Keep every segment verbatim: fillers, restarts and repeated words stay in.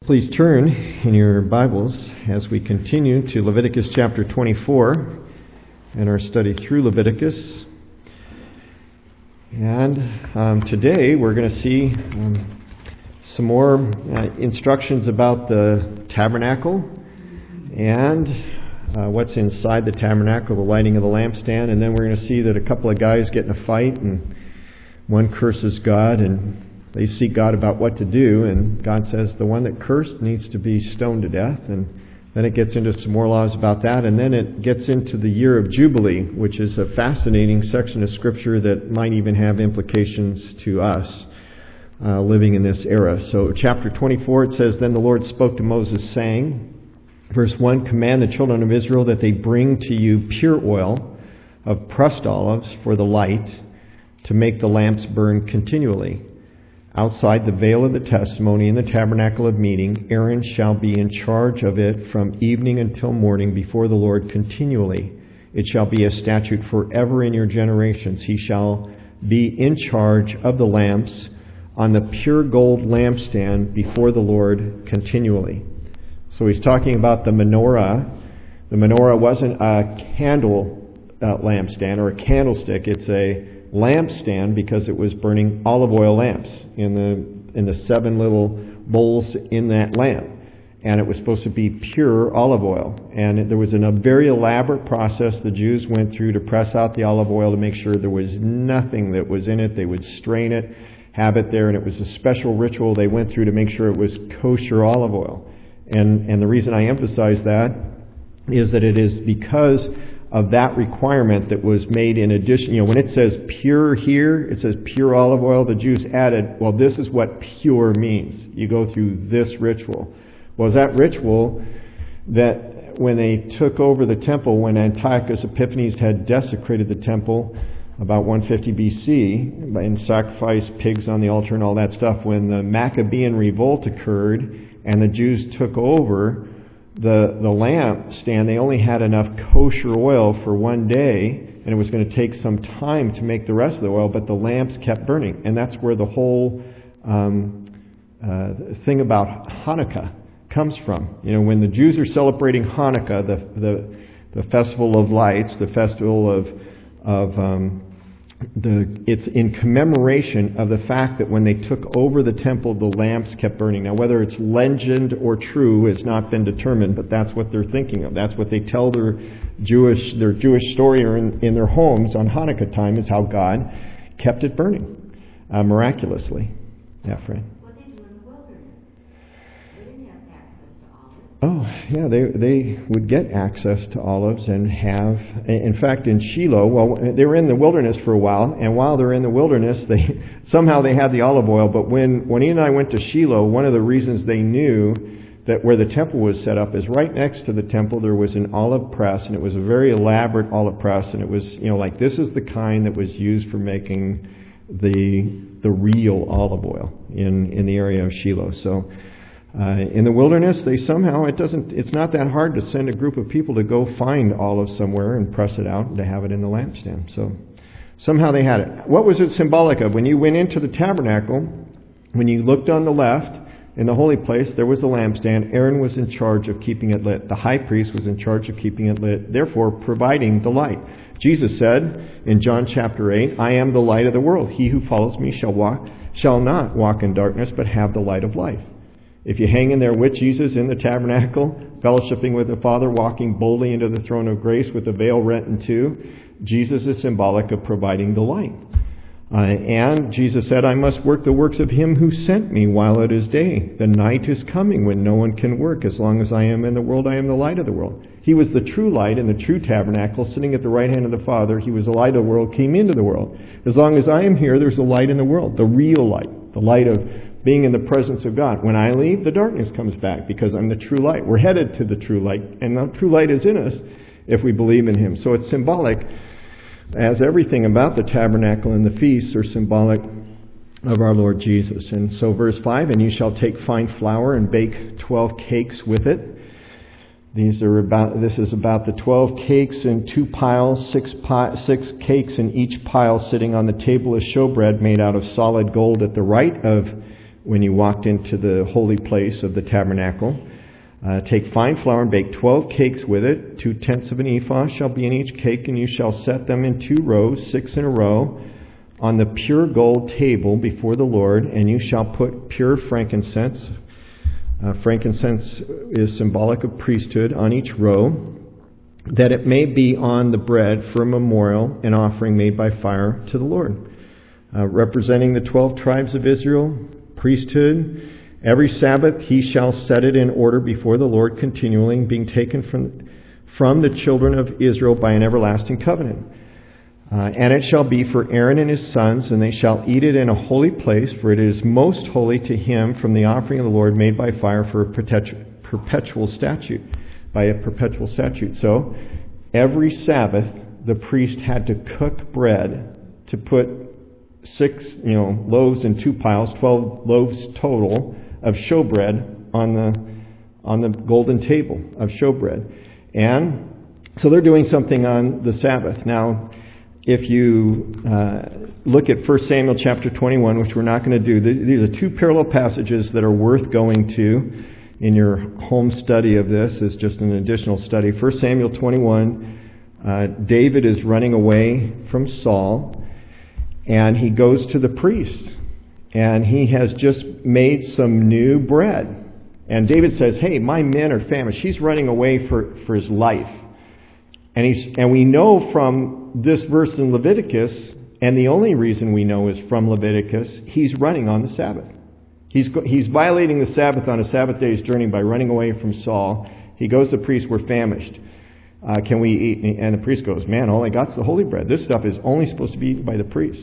Please turn in your Bibles as we continue to Leviticus chapter twenty-four and our study through Leviticus. And um, today we're going to see um, some more uh, instructions about the tabernacle and uh, what's inside the tabernacle, the lighting of the lampstand. And then we're going to see that a couple of guys get in a fight and one curses God and they seek God about what to do, and God says the one that cursed needs to be stoned to death. And then it gets into some more laws about that, and then it gets into the year of Jubilee, which is a fascinating section of Scripture that might even have implications to us uh, living in this era. So chapter twenty-four, it says, Then the Lord spoke to Moses, saying, verse one, Command the children of Israel that they bring to you pure oil of pressed olives for the light, to make the lamps burn continually. Outside the veil of the testimony in the tabernacle of meeting, Aaron shall be in charge of it from evening until morning before the Lord continually. It shall be a statute forever in your generations. He shall be in charge of the lamps on the pure gold lampstand before the Lord continually. So he's talking about the menorah. The menorah wasn't a candle uh, lampstand or a candlestick. It's a lampstand because it was burning olive oil lamps in the in the seven little bowls in that lamp, and it was supposed to be pure olive oil. And there was an, a very elaborate process the Jews went through to press out the olive oil to make sure there was nothing that was in it. They would strain it, have it there, and it was a special ritual they went through to make sure it was kosher olive oil. And and the reason I emphasize that is that it is because of that requirement that was made in addition. You know, when it says pure here, it says pure olive oil, the Jews added, well, this is what pure means. You go through this ritual. Well, that ritual that when they took over the temple, when Antiochus Epiphanes had desecrated the temple about one fifty B C and sacrificed pigs on the altar and all that stuff, when the Maccabean revolt occurred and the Jews took over The the lampstand, they only had enough kosher oil for one day, and it was going to take some time to make the rest of the oil, but the lamps kept burning. And that's where the whole um, uh, thing about Hanukkah comes from. You know, when the Jews are celebrating Hanukkah, the the, the festival of lights, the festival of of um, the it's in commemoration of the fact that when they took over the temple, the lamps kept burning. Now, whether it's legend or true has not been determined, but that's what they're thinking of. That's what they tell their Jewish their Jewish story in, in their homes on Hanukkah time, is how God kept it burning uh, miraculously. Yeah, Fran. What they do in the wilderness? They didn't have access to olives. Oh, yeah, they they would get access to olives and have, in fact, in Shiloh, well, they were in the wilderness for a while, and while they're in the wilderness, they somehow they had the olive oil, but when, when Ian and I went to Shiloh, one of the reasons they knew that where the temple was set up is right next to the temple there was an olive press, and it was a very elaborate olive press, and it was, you know, like this is the kind that was used for making the the real olive oil in, in the area of Shiloh. So Uh, in the wilderness, they somehow, it doesn't, it's not that hard to send a group of people to go find olives somewhere and press it out and to have it in the lampstand. So somehow they had it. What was it symbolic of? When you went into the tabernacle, when you looked on the left in the holy place, there was the lampstand. Aaron was in charge of keeping it lit. The high priest was in charge of keeping it lit, therefore providing the light. Jesus said in John chapter eight, I am the light of the world. He who follows me shall walk, shall not walk in darkness, but have the light of life. If you hang in there with Jesus in the tabernacle, fellowshipping with the Father, walking boldly into the throne of grace with the veil rent in two, Jesus is symbolic of providing the light. Uh, and Jesus said, I must work the works of him who sent me while it is day. The night is coming when no one can work. As long as I am in the world, I am the light of the world. He was the true light in the true tabernacle, sitting at the right hand of the Father. He was the light of the world, came into the world. As long as I am here, there's a light in the world, the real light, the light of being in the presence of God. When I leave, the darkness comes back because I'm the true light. We're headed to the true light, and the true light is in us if we believe in him. So it's symbolic, as everything about the tabernacle and the feasts are symbolic of our Lord Jesus. And so verse five, and you shall take fine flour and bake twelve cakes with it. These are about. This is about the twelve cakes in two piles, six pi, six cakes in each pile, sitting on the table of showbread made out of solid gold at the right of when you walked into the holy place of the tabernacle. Uh, take fine flour and bake twelve cakes with it. Two tenths of an ephah shall be in each cake, and you shall set them in two rows, six in a row, on the pure gold table before the Lord, and you shall put pure frankincense. Uh, frankincense is symbolic of priesthood on each row, that it may be on the bread for a memorial, an offering made by fire to the Lord. Uh, representing the twelve tribes of Israel, priesthood. Every Sabbath he shall set it in order before the Lord continually, being taken from, from the children of Israel by an everlasting covenant. Uh, and it shall be for Aaron and his sons, and they shall eat it in a holy place, for it is most holy to him from the offering of the Lord made by fire for a perpetu- perpetual statute, by a perpetual statute. So, every Sabbath, the priest had to cook bread to put six, you know, loaves in two piles, twelve loaves total of showbread on the on the golden table of showbread. And so they're doing something on the Sabbath. Now, if you uh, look at First Samuel chapter twenty-one, which we're not going to do, these are two parallel passages that are worth going to in your home study of this as just an additional study. First Samuel twenty-one, uh, David is running away from Saul, and he goes to the priest. And he has just made some new bread. And David says, hey, my men are famished. He's running away for, for his life. And he's and we know from this verse in Leviticus, and the only reason we know is from Leviticus, he's running on the Sabbath. He's he's violating the Sabbath on a Sabbath day's journey by running away from Saul. He goes to the priest, we're famished. Uh, can we eat? And the priest goes, man, all I got's the holy bread. This stuff is only supposed to be eaten by the priest.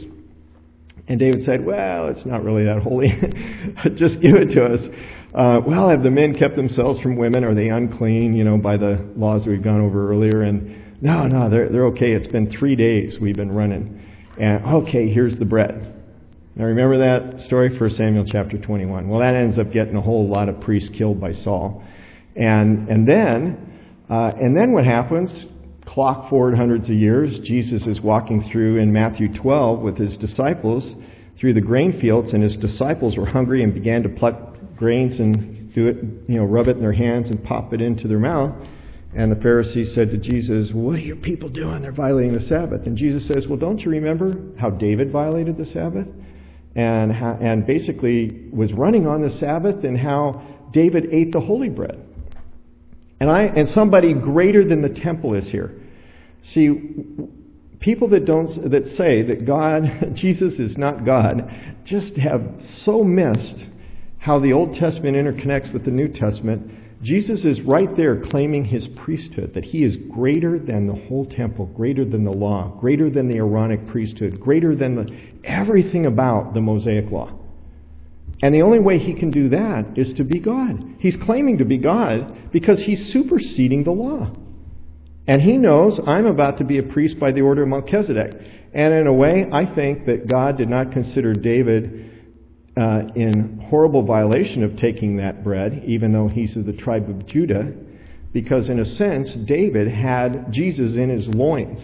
And David said, well, it's not really that holy. Just give it to us. Uh, well, have the men kept themselves from women? Are they unclean, you know, by the laws that we've gone over earlier? And no, no, they're they're okay. It's been three days we've been running. And okay, here's the bread. Now remember that story, First Samuel chapter twenty-one. Well, that ends up getting a whole lot of priests killed by Saul. And and then uh, and then what happens? Clock forward hundreds of years, Jesus is walking through in Matthew twelve with his disciples through the grain fields, and his disciples were hungry and began to pluck grains and do it, you know, rub it in their hands and pop it into their mouth. And the Pharisees said to Jesus, what are your people doing? They're violating the Sabbath. And Jesus says, well, don't you remember how David violated the Sabbath? And how, and basically was running on the Sabbath, and how David ate the holy bread. And I and somebody greater than the temple is here. See, people that don't that say that God, Jesus is not God, just have so missed how the Old Testament interconnects with the New Testament. Jesus is right there claiming his priesthood, that he is greater than the whole temple, greater than the law, greater than the Aaronic priesthood, greater than the, everything about the Mosaic law. And the only way he can do that is to be God. He's claiming to be God because he's superseding the law. And he knows, I'm about to be a priest by the order of Melchizedek. And in a way, I think that God did not consider David uh, in horrible violation of taking that bread, even though he's of the tribe of Judah, because in a sense, David had Jesus in his loins.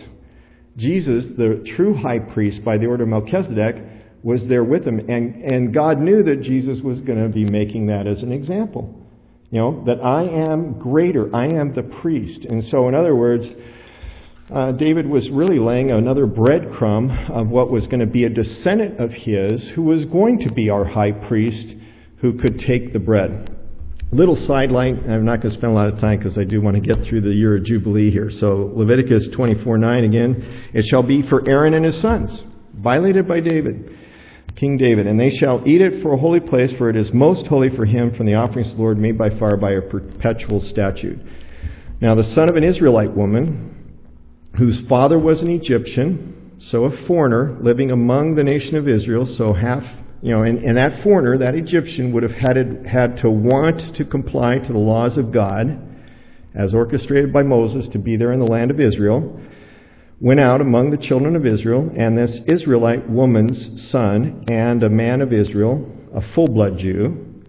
Jesus, the true high priest by the order of Melchizedek, was there with him. And, and God knew that Jesus was going to be making that as an example. You know, that I am greater. I am the priest. And so, in other words, uh, David was really laying another breadcrumb of what was going to be a descendant of his who was going to be our high priest who could take the bread. Little sidelight. I'm not going to spend a lot of time because I do want to get through the year of Jubilee here. So Leviticus twenty-four nine again. It shall be for Aaron and his sons, violated by David. King David, and they shall eat it for a holy place, for it is most holy for him from the offerings of the Lord made by fire by a perpetual statute. Now the son of an Israelite woman, whose father was an Egyptian, so a foreigner living among the nation of Israel, so half, you know, and, and that foreigner, that Egyptian, would have had, it, had to want to comply to the laws of God, as orchestrated by Moses to be there in the land of Israel, went out among the children of Israel, and this Israelite woman's son and a man of Israel, a full-blood Jew,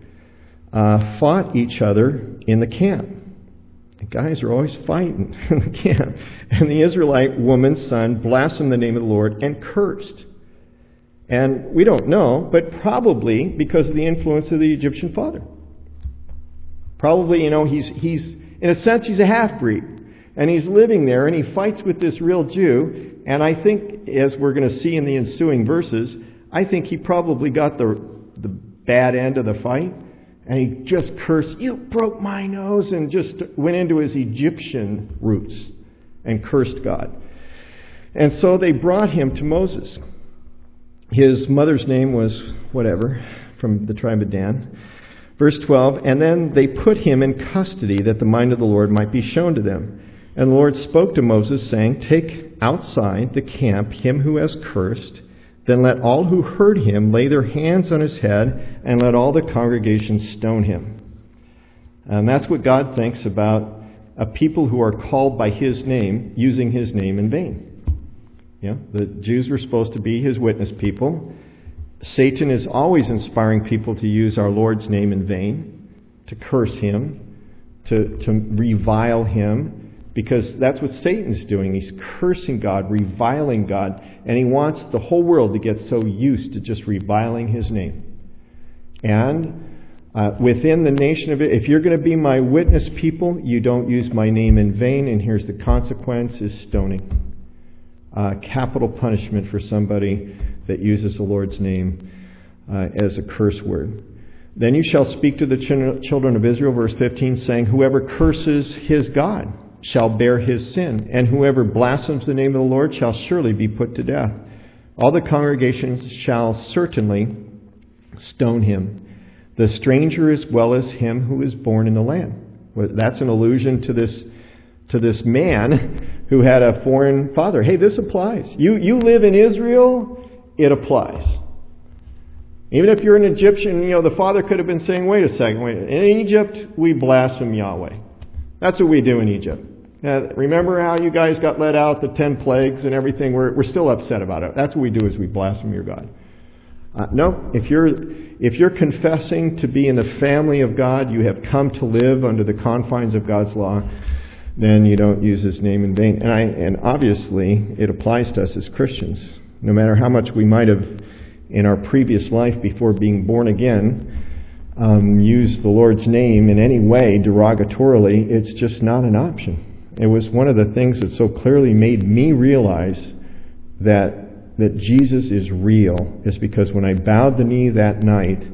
uh, fought each other in the camp. The guys are always fighting in the camp. And the Israelite woman's son blasphemed the name of the Lord and cursed. And we don't know, but probably because of the influence of the Egyptian father. Probably, you know, he's, he's in a sense, he's a half-breed. And he's living there, and he fights with this real Jew. And I think, as we're going to see in the ensuing verses, I think he probably got the, the bad end of the fight. And he just cursed, "You broke my nose," and just went into his Egyptian roots and cursed God. And so they brought him to Moses. His mother's name was whatever, from the tribe of Dan. Verse twelve, "And then they put him in custody, that the mind of the Lord might be shown to them. And the Lord spoke to Moses, saying, Take outside the camp him who has cursed. Then let all who heard him lay their hands on his head, and let all the congregation stone him." And that's what God thinks about a people who are called by his name, using his name in vain. Yeah, the Jews were supposed to be his witness people. Satan is always inspiring people to use our Lord's name in vain, to curse him, to, to revile him, because that's what Satan's doing. He's cursing God, reviling God, and he wants the whole world to get so used to just reviling his name. And uh, within the nation of it, if you're going to be my witness people, you don't use my name in vain, and here's the consequence, is stoning. Uh, capital punishment for somebody that uses the Lord's name uh, as a curse word. "Then you shall speak to the ch- children of Israel," verse fifteen, saying, "Whoever curses his God shall bear his sin, and whoever blasphemes the name of the Lord shall surely be put to death. All the congregations shall certainly stone him, the stranger as well as him who is born in the land." Well, that's an allusion to this to this man who had a foreign father. Hey, this applies. You you live in Israel, it applies. Even if you're an Egyptian, you know, the father could have been saying, wait a second, wait, in Egypt, we blaspheme Yahweh. That's what we do in Egypt. Now, remember how you guys got let out, the ten plagues and everything? We're, we're still upset about it. That's what we do, is we blaspheme your God. Uh, no, if you're if you're confessing to be in the family of God, you have come to live under the confines of God's law, then you don't use his name in vain. And, I, and obviously, it applies to us as Christians. No matter how much we might have, in our previous life before being born again, um, used the Lord's name in any way derogatorily, it's just not an option. It was one of the things that so clearly made me realize that that Jesus is real, is because when I bowed the knee that night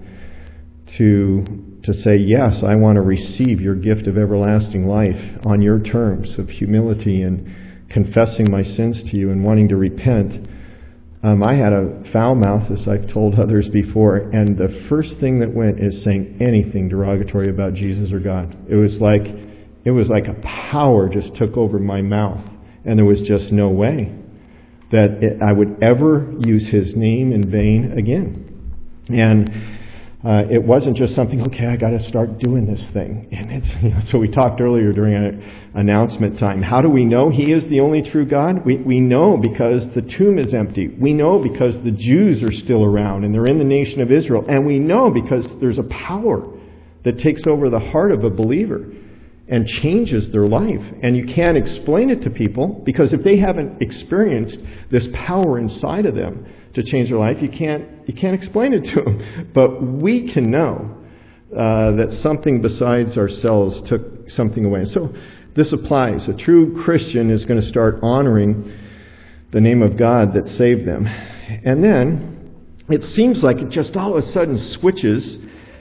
to to say, yes, I want to receive your gift of everlasting life on your terms of humility and confessing my sins to you and wanting to repent, um, I had a foul mouth, as I've told others before, and the first thing that went is saying anything derogatory about Jesus or God. It was like it was like a power just took over my mouth, and there was just no way that it, I would ever use his name in vain again. And Uh, it wasn't just something, okay, I got to start doing this thing. And it's, you know, so we talked earlier during an announcement time. How do we know he is the only true God? We we know because the tomb is empty. We know because the Jews are still around and they're in the nation of Israel. And we know because there's a power that takes over the heart of a believer and changes their life. And you can't explain it to people, because if they haven't experienced this power inside of them to change their life, you can't you can't explain it to them. But we can know uh, that something besides ourselves took something away. So this applies. A true Christian is going to start honoring the name of God that saved them. And then it seems like it just all of a sudden switches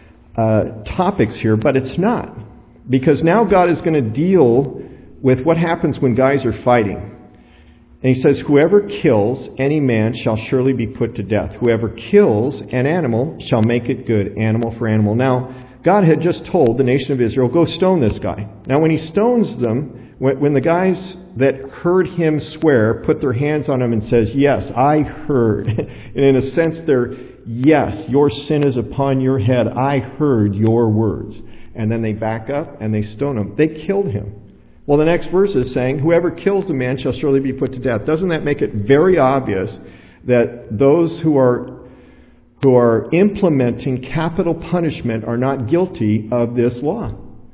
uh, topics here, but it's not. Because now God is going to deal with what happens when guys are fighting. And he says, whoever kills any man shall surely be put to death. Whoever kills an animal shall make it good, animal for animal. Now, God had just told the nation of Israel, go stone this guy. Now, when he stones them, when, when the guys that heard him swear put their hands on him and says, yes, I heard. And in a sense, they're, yes, your sin is upon your head. I heard your words. And then they back up and they stone him. They killed him. Well, the next verse is saying, whoever kills a man shall surely be put to death. Doesn't that make it very obvious that those who are who are implementing capital punishment are not guilty of this law?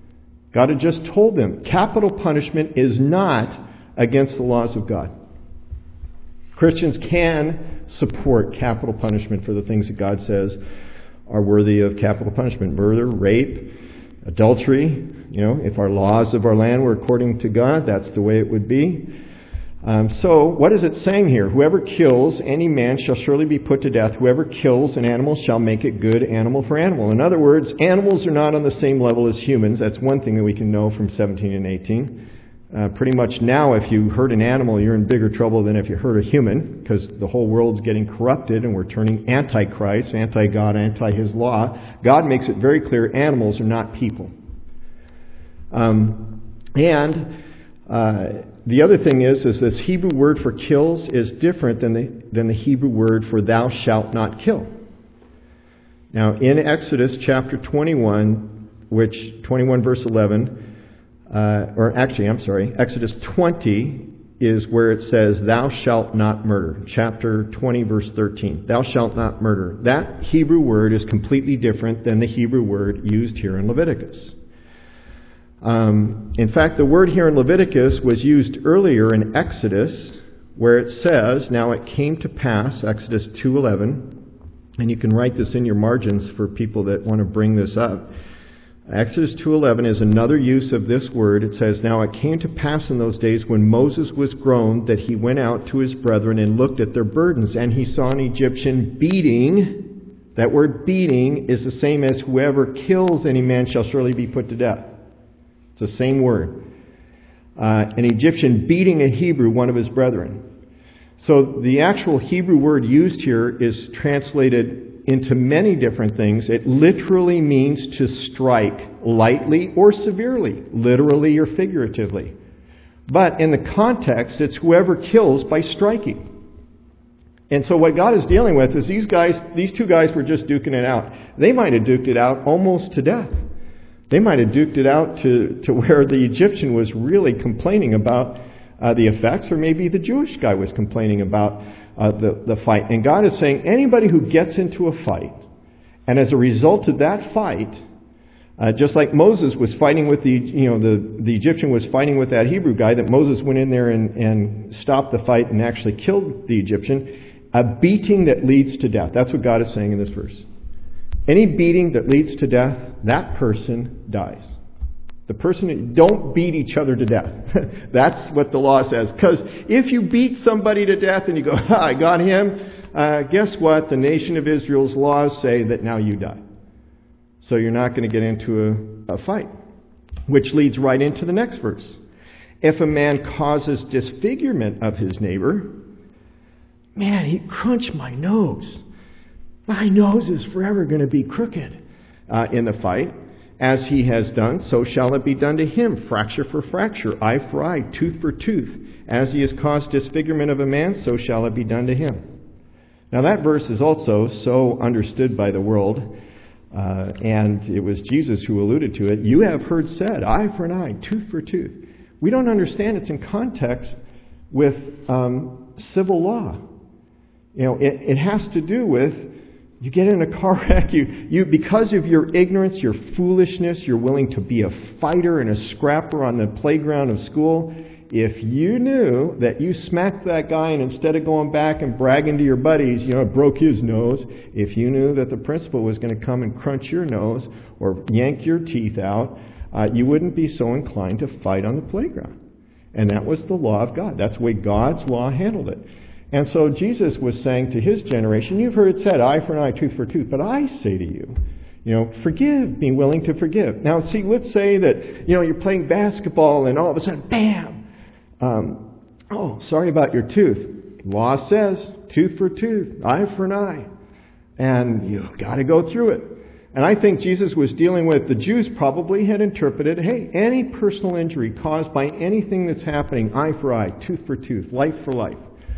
God had just told them, capital punishment is not against the laws of God. Christians can support capital punishment for the things that God says are worthy of capital punishment. Murder, rape, adultery. You know, if our laws of our land were according to God, that's the way it would be. Um, so, what is it saying here? Whoever kills any man shall surely be put to death. Whoever kills an animal shall make it good animal for animal. In other words, animals are not on the same level as humans. That's one thing that we can know from seventeen and eighteen. Uh, pretty much now, if you hurt an animal, you're in bigger trouble than if you hurt a human, because the whole world's getting corrupted and we're turning anti-Christ, anti-God, anti-His law. God makes it very clear animals are not people. Um, and uh, the other thing is, is this Hebrew word for kills is different than the, than the Hebrew word for thou shalt not kill. Now, in Exodus chapter twenty-one, which twenty-one verse eleven, uh, or actually, I'm sorry, Exodus twenty is where it says, thou shalt not murder. Chapter twenty verse thirteen, thou shalt not murder. That Hebrew word is completely different than the Hebrew word used here in Leviticus. Um, in fact, the word here in Leviticus was used earlier in Exodus, where it says, now it came to pass, Exodus two eleven, and you can write this in your margins for people that want to bring this up. Exodus two eleven is another use of this word. It says, now it came to pass in those days when Moses was grown that he went out to his brethren and looked at their burdens, and he saw an Egyptian beating. That word beating is the same as whoever kills any man shall surely be put to death. It's the same word. Uh, an Egyptian beating a Hebrew, one of his brethren. So the actual Hebrew word used here is translated into many different things. It literally means to strike lightly or severely, literally or figuratively. But in the context, it's whoever kills by striking. And so what God is dealing with is these guys, these two guys were just duking it out. They might have duked it out almost to death. They might have duked it out to, to where the Egyptian was really complaining about uh, the effects, or maybe the Jewish guy was complaining about uh, the, the fight. And God is saying anybody who gets into a fight, and as a result of that fight, uh, just like Moses was fighting with the, you know, the, the Egyptian was fighting with that Hebrew guy, that Moses went in there and, and stopped the fight and actually killed the Egyptian, a beating that leads to death. That's what God is saying in this verse. Any beating that leads to death, that person dies. The person, don't beat each other to death. That's what the law says. Because if you beat somebody to death and you go, ha, I got him, uh, guess what? The nation of Israel's laws say that now you die. So you're not going to get into a, a fight. Which leads right into the next verse. If a man causes disfigurement of his neighbor, man, he crunched my nose. My nose is forever going to be crooked uh, in the fight. As he has done, so shall it be done to him. Fracture for fracture, eye for eye, tooth for tooth. As he has caused disfigurement of a man, so shall it be done to him. Now that verse is also so understood by the world, uh, and it was Jesus who alluded to it. You have heard said, eye for an eye, tooth for tooth. We don't understand it's in context with um, civil law. You know, it, it has to do with, you get in a car wreck, you, you because of your ignorance, your foolishness, you're willing to be a fighter and a scrapper on the playground of school. If you knew that you smacked that guy and instead of going back and bragging to your buddies, you know, it broke his nose, if you knew that the principal was going to come and crunch your nose or yank your teeth out, uh, you wouldn't be so inclined to fight on the playground. And that was the law of God. That's the way God's law handled it. And so Jesus was saying to his generation, you've heard it said, eye for an eye, tooth for tooth. But I say to you, you know, forgive, be willing to forgive. Now, see, let's say that, you know, you're playing basketball and all of a sudden, bam! Um, oh, sorry about your tooth. Law says, tooth for tooth, eye for an eye. And you've got to go through it. And I think Jesus was dealing with, the Jews probably had interpreted, hey, any personal injury caused by anything that's happening, eye for eye, tooth for tooth, life for life.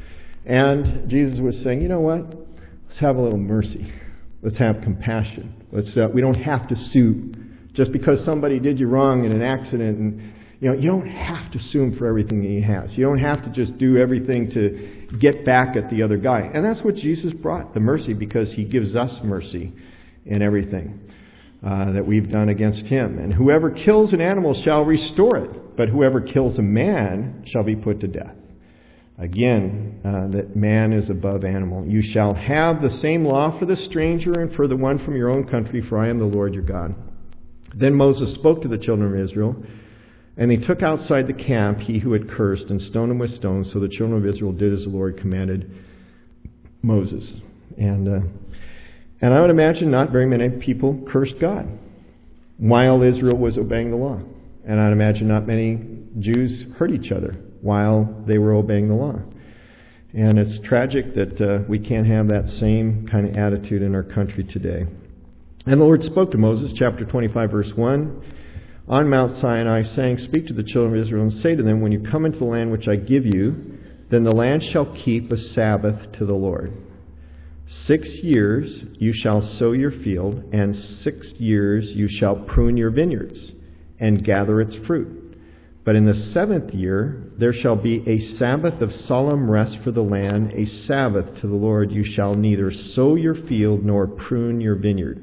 And Jesus was saying, you know what? Let's have a little mercy. Let's have compassion. Let's. Uh, we don't have to sue just because somebody did you wrong in an accident. And you know, you don't have to sue him for everything that he has. You don't have to just do everything to get back at the other guy. And that's what Jesus brought, the mercy, because he gives us mercy in everything uh, that we've done against him. And whoever kills an animal shall restore it, but whoever kills a man shall be put to death. Again, uh, that man is above animal. You shall have the same law for the stranger and for the one from your own country, for I am the Lord your God. Then Moses spoke to the children of Israel, and they took outside the camp he who had cursed, and stoned him with stones. So the children of Israel did as the Lord commanded Moses. And uh, and I would imagine not very many people cursed God while Israel was obeying the law. And I'd imagine not many Jews hurt each other while they were obeying the law. And it's tragic that uh, we can't have that same kind of attitude in our country today. And the Lord spoke to Moses, chapter twenty-five, verse one, on Mount Sinai, saying, Speak to the children of Israel and say to them, When you come into the land which I give you, then the land shall keep a Sabbath to the Lord. Six years you shall sow your field, and six years you shall prune your vineyards, and gather its fruit. But in the seventh year there shall be a Sabbath of solemn rest for the land, a Sabbath to the Lord. You shall neither sow your field nor prune your vineyard.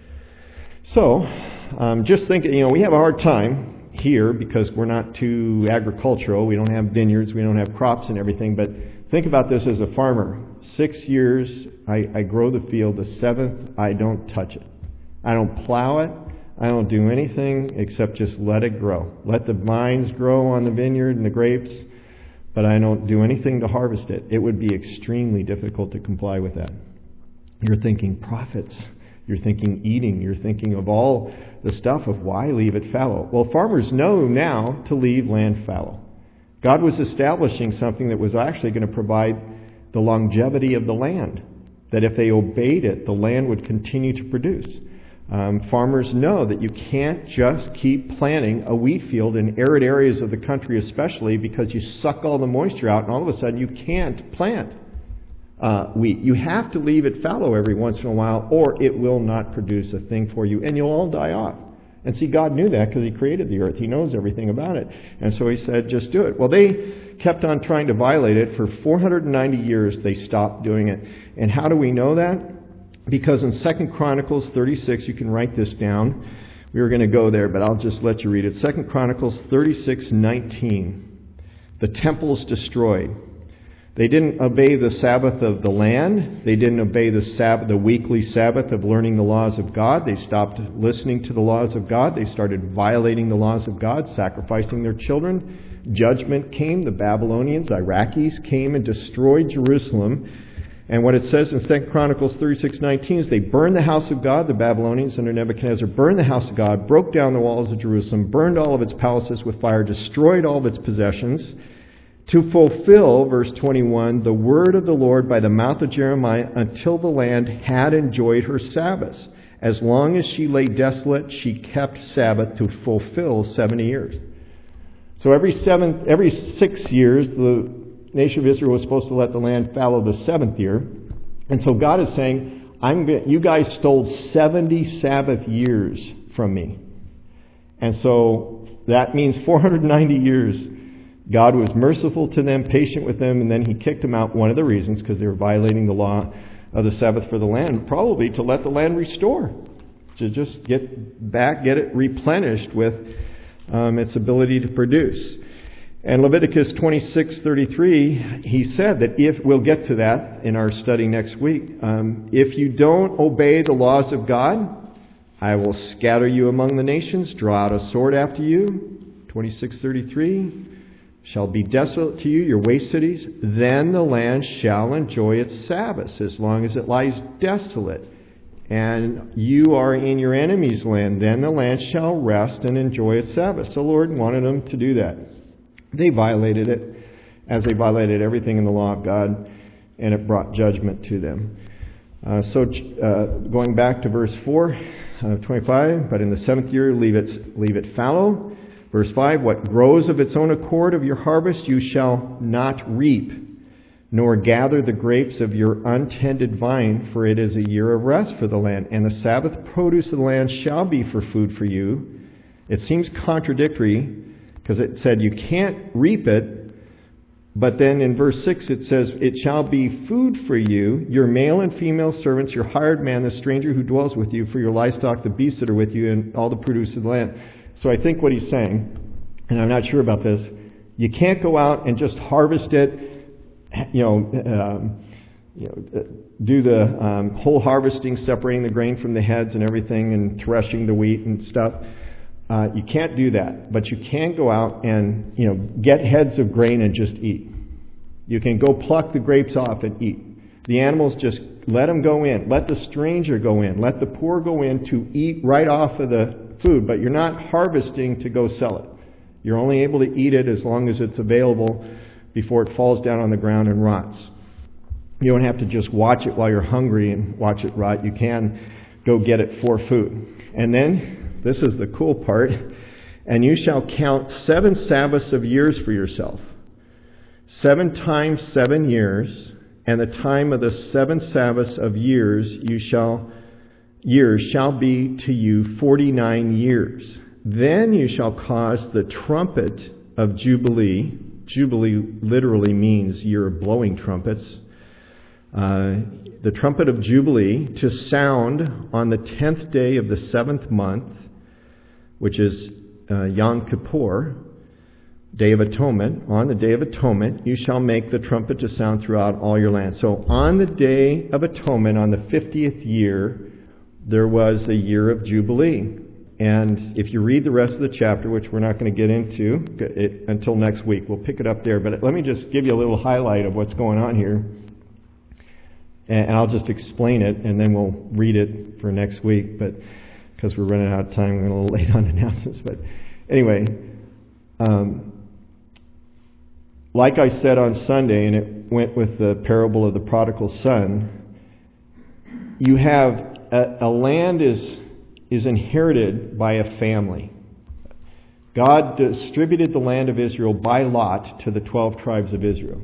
So, um, just thinking, you know, we have a hard time here because we're not too agricultural. We don't have vineyards, we don't have crops and everything. But think about this as a farmer. Six years I, I grow the field. The seventh I don't touch it. I don't plow it. I don't do anything except just let it grow. Let the vines grow on the vineyard and the grapes, but I don't do anything to harvest it. It would be extremely difficult to comply with that. You're thinking profits. You're thinking eating. You're thinking of all the stuff of why leave it fallow. Well, farmers know now to leave land fallow. God was establishing something that was actually going to provide the longevity of the land, that if they obeyed it, the land would continue to produce. Um, farmers know that you can't just keep planting a wheat field in arid areas of the country, especially because you suck all the moisture out, and all of a sudden you can't plant uh, wheat. You have to leave it fallow every once in a while, or it will not produce a thing for you, and you'll all die off. And see, God knew that because He created the earth. He knows everything about it. And so He said, just do it. Well, they kept on trying to violate it. For four hundred ninety years, they stopped doing it. And how do we know that? Because in Second Chronicles thirty-six, you can write this down. We were going to go there, but I'll just let you read it. Second Chronicles thirty-six nineteen. The temple's destroyed. They didn't obey the Sabbath of the land. They didn't obey the Sabbath, the weekly Sabbath of learning the laws of God. They stopped listening to the laws of God. They started violating the laws of God, sacrificing their children. Judgment came. The Babylonians, Iraqis, came and destroyed Jerusalem. And what it says in Second Chronicles thirty-six nineteen is they burned the house of God. The Babylonians under Nebuchadnezzar burned the house of God, broke down the walls of Jerusalem, burned all of its palaces with fire, destroyed all of its possessions, to fulfill, verse twenty-one, the word of the Lord by the mouth of Jeremiah, until the land had enjoyed her Sabbaths. As long as she lay desolate, she kept Sabbath to fulfill seventy years. So every seven, every six years, the nation of Israel was supposed to let the land fallow the seventh year. And so God is saying, I'm going, you guys stole seventy Sabbath years from me. And so that means four hundred ninety years. God was merciful to them, patient with them, and then He kicked them out. One of the reasons, because they were violating the law of the Sabbath for the land, probably to let the land restore, to just get back, get it replenished with um, its ability to produce. And Leviticus twenty-six thirty-three, he said that if, we'll get to that in our study next week, um, if you don't obey the laws of God, I will scatter you among the nations, draw out a sword after you. twenty-six thirty-three, shall be desolate to you, your waste cities. Then the land shall enjoy its Sabbaths as long as it lies desolate. And you are in your enemy's land. Then the land shall rest and enjoy its Sabbath. The Lord wanted them to do that. They violated it, as they violated everything in the law of God, and it brought judgment to them. Uh, so, uh, going back to verse four, uh, twenty-five, but in the seventh year leave it, leave it fallow. Verse five, what grows of its own accord of your harvest you shall not reap, nor gather the grapes of your untended vine, for it is a year of rest for the land, and the Sabbath produce of the land shall be for food for you. It seems contradictory, because it said you can't reap it, but then in verse six it says, it shall be food for you, your male and female servants, your hired man, the stranger who dwells with you, for your livestock, the beasts that are with you, and all the produce of the land. So I think what he's saying, and I'm not sure about this, you can't go out and just harvest it you know, um, you know, do the um, whole harvesting, separating the grain from the heads and everything, and threshing the wheat and stuff. Uh, you can't do that, but you can go out and, you know, get heads of grain and just eat. You can go pluck the grapes off and eat. The animals, just let them go in. Let the stranger go in. Let the poor go in to eat right off of the food, but you're not harvesting to go sell it. You're only able to eat it as long as it's available before it falls down on the ground and rots. You don't have to just watch it while you're hungry and watch it rot. You can go get it for food. And then, this is the cool part, and you shall count seven Sabbaths of years for yourself. Seven times seven years, and the time of the seven Sabbaths of years you shall years shall be to you forty-nine years. Then you shall cause the trumpet of Jubilee. Jubilee literally means year of blowing trumpets. Uh, the trumpet of Jubilee to sound on the tenth day of the seventh month, which is uh, Yom Kippur, Day of Atonement. On the Day of Atonement, you shall make the trumpet to sound throughout all your land. So on the Day of Atonement, on the fiftieth year, there was a year of Jubilee. And if you read the rest of the chapter, which we're not going to get into it, until next week, we'll pick it up there. But let me just give you a little highlight of what's going on here. And I'll just explain it, and then we'll read it for next week. But because we're running out of time, we're a little late on announcements. But anyway, um, like I said on Sunday, and it went with the parable of the prodigal son, you have a, a land is is inherited by a family. God distributed the land of Israel by lot to the twelve tribes of Israel.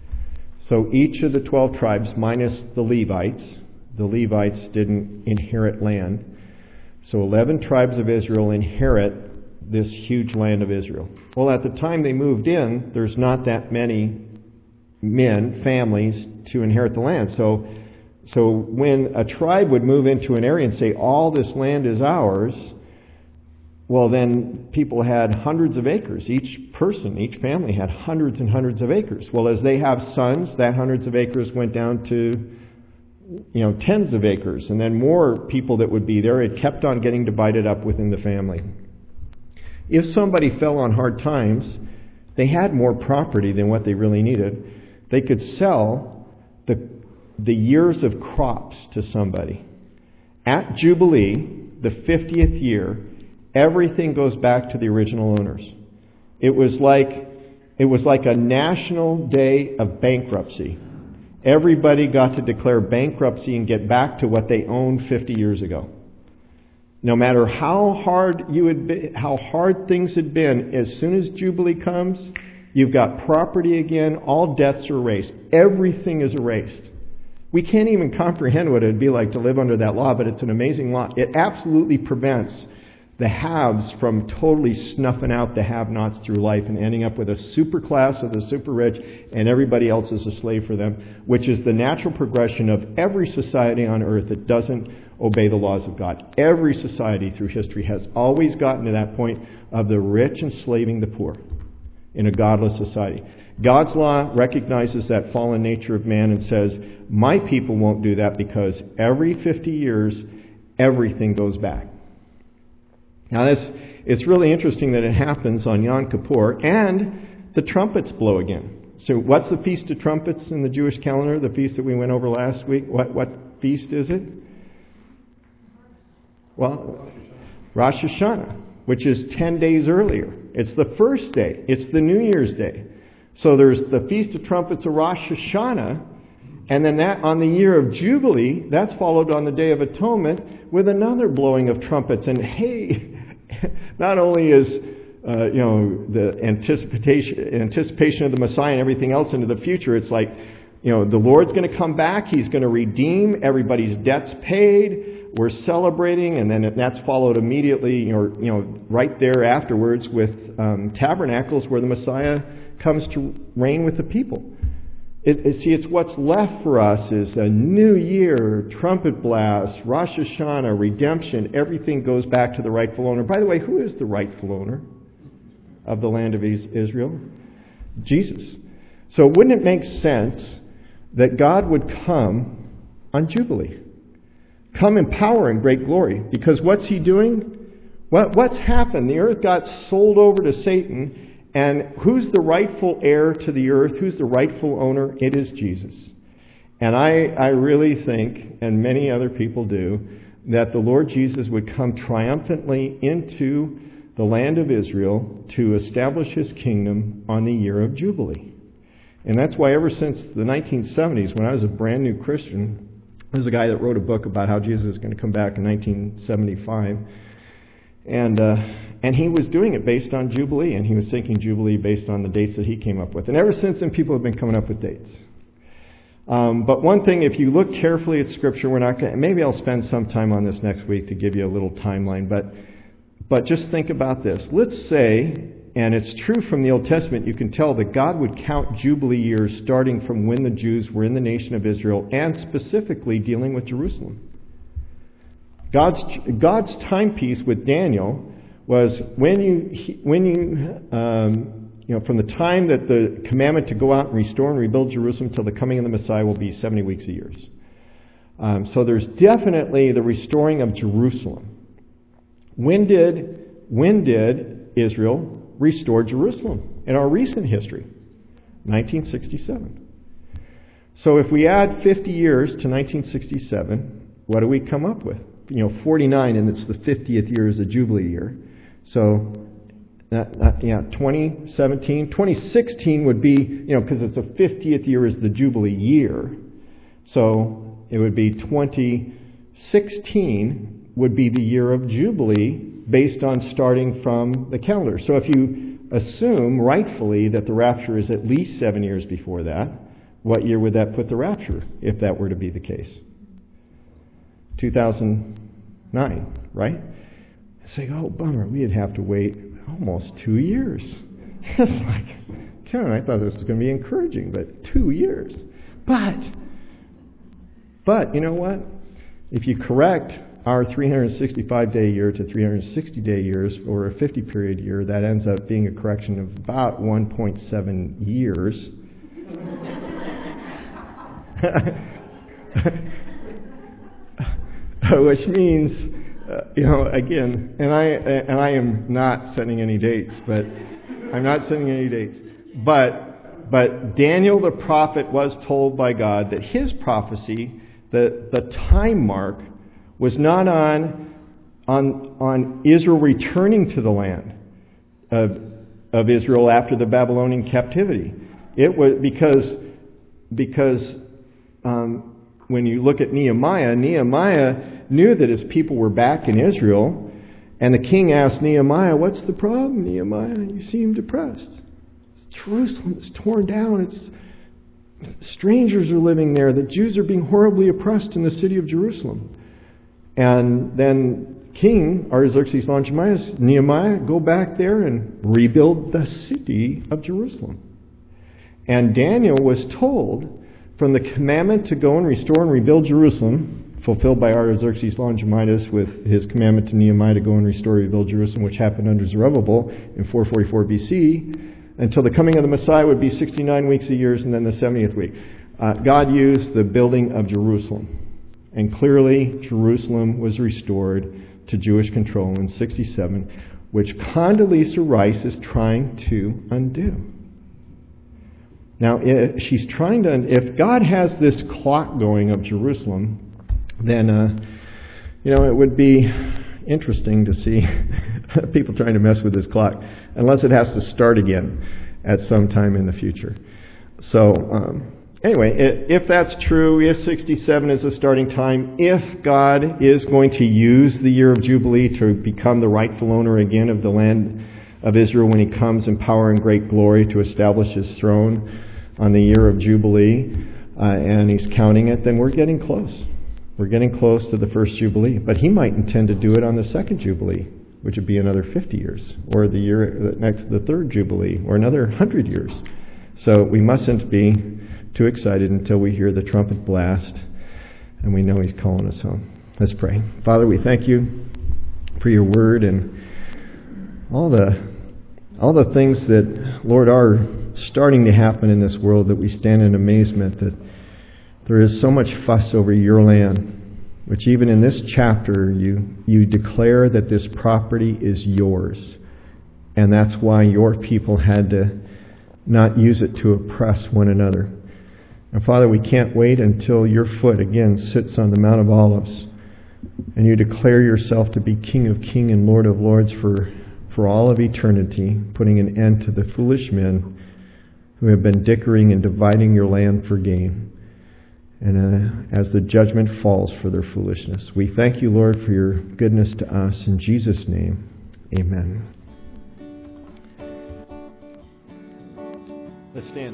So each of the twelve tribes, minus the Levites, the Levites didn't inherit land. So eleven tribes of Israel inherit this huge land of Israel. Well, at the time they moved in, there's not that many men, families, to inherit the land. So, so when a tribe would move into an area and say, all this land is ours, well, then people had hundreds of acres. Each person, each family had hundreds and hundreds of acres. Well, as they have sons, that hundreds of acres went down to, you know, tens of acres. And then more people that would be there. It kept on getting divided up within the family. If somebody fell on hard times, they had more property than what they really needed. They could sell the, the years of crops to somebody. At Jubilee, the fiftieth year, everything goes back to the original owners. It was like it was like a national day of bankruptcy. Everybody got to declare bankruptcy and get back to what they owned fifty years ago. No matter how hard you had been, how hard things had been, as soon as Jubilee comes, you've got property again. All debts are erased. Everything is erased. We can't even comprehend what it would be like to live under that law, but it's an amazing law. It absolutely prevents the haves from totally snuffing out the have-nots through life and ending up with a super class of the super rich, and everybody else is a slave for them, which is the natural progression of every society on earth that doesn't obey the laws of God. Every society through history has always gotten to that point of the rich enslaving the poor in a godless society. God's law recognizes that fallen nature of man and says, my people won't do that, because every fifty years, everything goes back. Now, this, it's really interesting that it happens on Yom Kippur, and the trumpets blow again. So what's the Feast of Trumpets in the Jewish calendar, the feast that we went over last week? What, what feast is it? Well, Rosh Hashanah, which is ten days earlier. It's the first day. It's the New Year's Day. So there's the Feast of Trumpets of Rosh Hashanah, and then that on the year of Jubilee, that's followed on the Day of Atonement with another blowing of trumpets. And hey, not only is uh, you know the anticipation anticipation of the Messiah and everything else into the future, it's like, you know, the Lord's going to come back. He's going to redeem everybody's debts paid. We're celebrating, and then that's followed immediately, or you know, right there afterwards with um, tabernacles, where the Messiah comes to reign with the people. It, it, see, it's what's left for us is a new year, trumpet blast, Rosh Hashanah, redemption. Everything goes back to the rightful owner. By the way, who is the rightful owner of the land of Israel? Jesus. So wouldn't it make sense that God would come on Jubilee? Come in power and great glory. Because what's he doing? What, what's happened? The earth got sold over to Satan, and who's the rightful heir to the earth? Who's the rightful owner? It is Jesus. And I, I really think, and many other people do, that the Lord Jesus would come triumphantly into the land of Israel to establish his kingdom on the year of Jubilee. And that's why ever since the nineteen seventies, when I was a brand new Christian, there's a guy that wrote a book about how Jesus is going to come back in nineteen seventy-five. And uh, and he was doing it based on Jubilee, and he was thinking Jubilee based on the dates that he came up with. And ever since then, people have been coming up with dates. Um, but one thing, if you look carefully at Scripture, we're not going. Maybe I'll spend some time on this next week to give you a little timeline. But but just think about this. Let's say, and it's true from the Old Testament, you can tell that God would count Jubilee years starting from when the Jews were in the nation of Israel, and specifically dealing with Jerusalem. God's God's timepiece with Daniel was when you when you um, you know from the time that the commandment to go out and restore and rebuild Jerusalem till the coming of the Messiah will be seventy weeks a year. Um, so there's definitely the restoring of Jerusalem. When did when did Israel restore Jerusalem in our recent history? nineteen sixty-seven. So if we add fifty years to nineteen sixty-seven, what do we come up with? You know, forty-nine, and it's the fiftieth year is the Jubilee year. So, that, that, yeah, twenty seventeen. twenty sixteen would be, you know, because it's the fiftieth year is the Jubilee year. So, it would be twenty sixteen would be the year of Jubilee based on starting from the calendar. So, if you assume rightfully that the rapture is at least seven years before that, what year would that put the rapture if that were to be the case? two thousand nine, right? It's like, oh, bummer, we'd have to wait almost two years. It's like, Karen, I thought this was going to be encouraging, but two years. But, but, you know what? If you correct our three hundred sixty-five day year to three hundred sixty day years, or a fifty period year, that ends up being a correction of about one point seven years. Which means, uh, you know, again, and I and I am not setting any dates, but I'm not setting any dates. But but Daniel the prophet was told by God that his prophecy, the the time mark, was not on on on Israel returning to the land of of Israel after the Babylonian captivity. It was because because. Um, When you look at Nehemiah, Nehemiah knew that his people were back in Israel, and the king asked Nehemiah, "What's the problem, Nehemiah? You seem depressed. Jerusalem is torn down. It's strangers are living there. The Jews are being horribly oppressed in the city of Jerusalem." And then King Artaxerxes Longimanus, Nehemiah, go back there and rebuild the city of Jerusalem. And Daniel was told, from the commandment to go and restore and rebuild Jerusalem, fulfilled by Artaxerxes Longimanus with his commandment to Nehemiah to go and restore and rebuild Jerusalem, which happened under Zerubbabel in four forty-four B C, until the coming of the Messiah would be sixty-nine weeks a year, and then the seventieth week. Uh, God used the building of Jerusalem. And clearly, Jerusalem was restored to Jewish control in sixty-seven, which Condoleezza Rice is trying to undo. Now, if she's trying to, if God has this clock going of Jerusalem, then, uh, you know, it would be interesting to see people trying to mess with this clock, unless it has to start again at some time in the future. So, um, anyway, if that's true, if sixty-seven is the starting time, if God is going to use the year of Jubilee to become the rightful owner again of the land of Israel when he comes in power and great glory to establish his throne on the year of Jubilee, uh, and he's counting it, then we're getting close. We're getting close to the first Jubilee. But he might intend to do it on the second Jubilee, which would be another fifty years, or the year the next, the third Jubilee, or another one hundred years. So we mustn't be too excited until we hear the trumpet blast and we know he's calling us home. Let's pray. Father, we thank you for your word and all the all the things that, Lord, are starting to happen in this world, that we stand in amazement that there is so much fuss over your land, which even in this chapter you, you declare that this property is yours. And that's why your people had to not use it to oppress one another. And Father, we can't wait until your foot again sits on the Mount of Olives and you declare yourself to be King of Kings and Lord of Lords for, for all of eternity, putting an end to the foolish men who have been dickering and dividing your land for gain. And uh, as the judgment falls for their foolishness, we thank you, Lord, for your goodness to us. In Jesus' name, amen. Let's stand.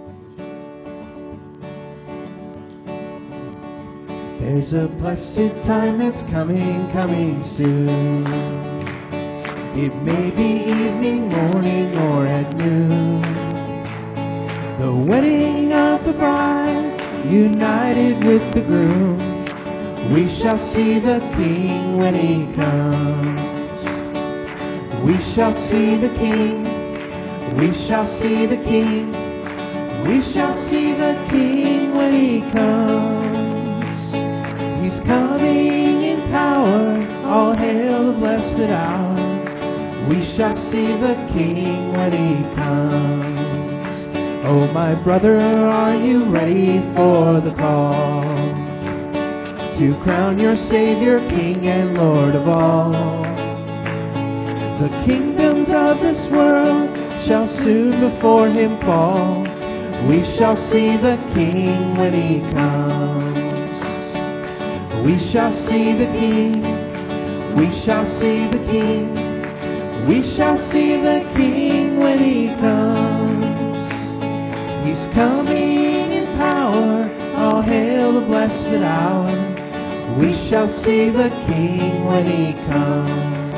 There's a blessed time that's coming, coming soon. It may be evening, morning, or at noon. The wedding of the bride, united with the groom. We shall see the King when he comes. We shall see the King. We shall see the King. We shall see the King when he comes. He's coming in power, all hail the blessed hour. We shall see the King when he comes. Oh, my brother, are you ready for the call to crown your Savior, King and Lord of all? The kingdoms of this world shall soon before him fall. We shall see the King when he comes. We shall see the King. We shall see the King. We shall see the King when he comes. He's coming in power. All hail the blessed hour. We shall see the King when he comes.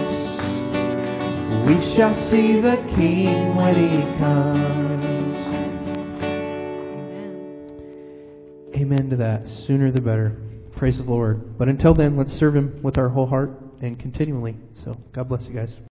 We shall see the King when he comes. Amen. Amen to that. Sooner the better. Praise the Lord. But until then, let's serve him with our whole heart and continually. So God bless you guys.